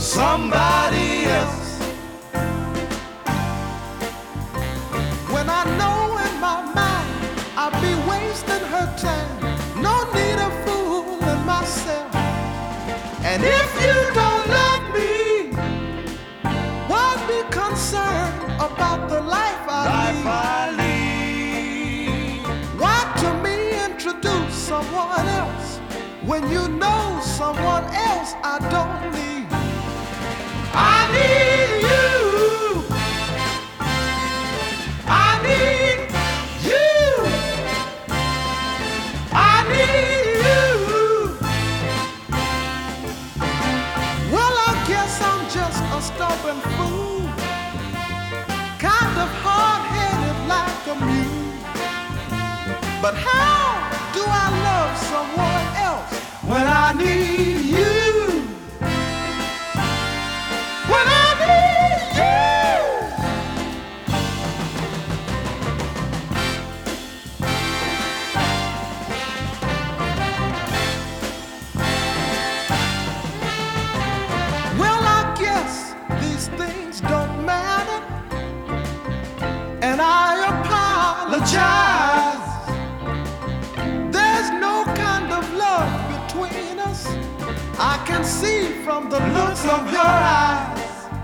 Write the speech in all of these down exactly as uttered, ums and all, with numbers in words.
somebody else. When I know in my mind I'll be wasting her time, no need of fooling myself. And if you don't love me, why be concerned about the life I Life lead? I lead. Why to me introduce someone else when you know someone else I don't need? I need you. I need you. I need you. Well, I guess I'm just a stubborn fool, kind of hard-headed like a mule. But how do I love someone else when I need you? When I need you. Well, I guess these things don't matter, and I apologize. There's no kind of love between us, I can see from the looks of your eyes.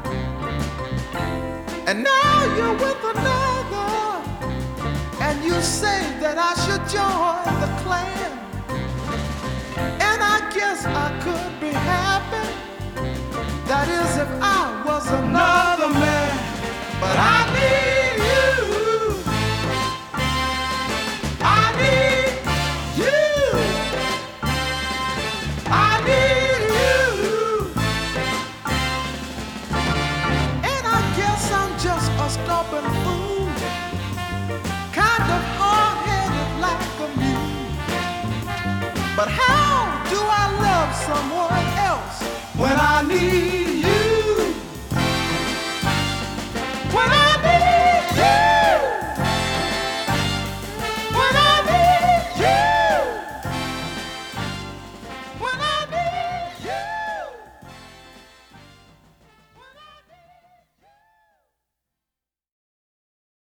And now you're with another, and you say that I should join the clan. And I guess I could be happy, that is if I was another man. But I need you. I need you. I need you. And I guess I'm just a stubborn fool, kind of hard-headed like a mule. But how do I love someone else when I need